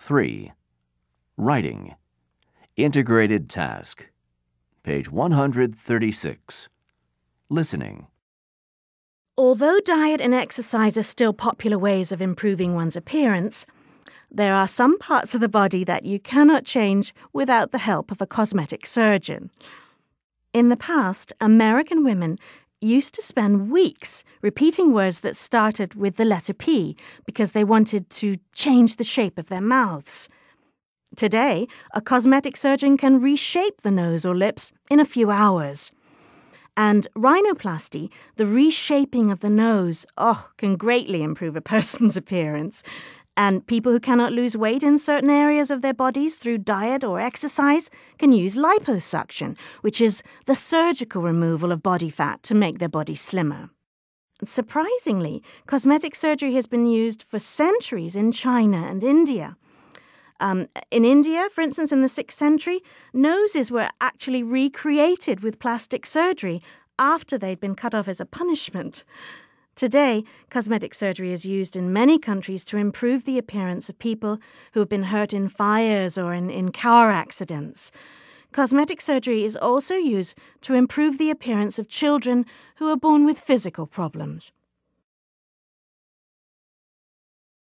3. Writing. Integrated task. Page 136. Listening. Although diet and exercise are still popular ways of improving one's appearance, there are some parts of the body that you cannot change without the help of a cosmetic surgeon. In the past, American women used to spend weeks repeating words that started with the letter P because they wanted to change the shape of their mouths. Today, a cosmetic surgeon can reshape the nose or lips in a few hours. And rhinoplasty, the reshaping of the nose, can greatly improve a person's appearance. And people who cannot lose weight in certain areas of their bodies through diet or exercise can use liposuction, which is the surgical removal of body fat to make their body slimmer. Surprisingly, cosmetic surgery has been used for centuries in China and India. In India, for instance, in the 6th century, noses were actually recreated with plastic surgery after they'd been cut off as a punishment. Today, cosmetic surgery is used in many countries to improve the appearance of people who have been hurt in fires or in car accidents. Cosmetic surgery is also used to improve the appearance of children who are born with physical problems.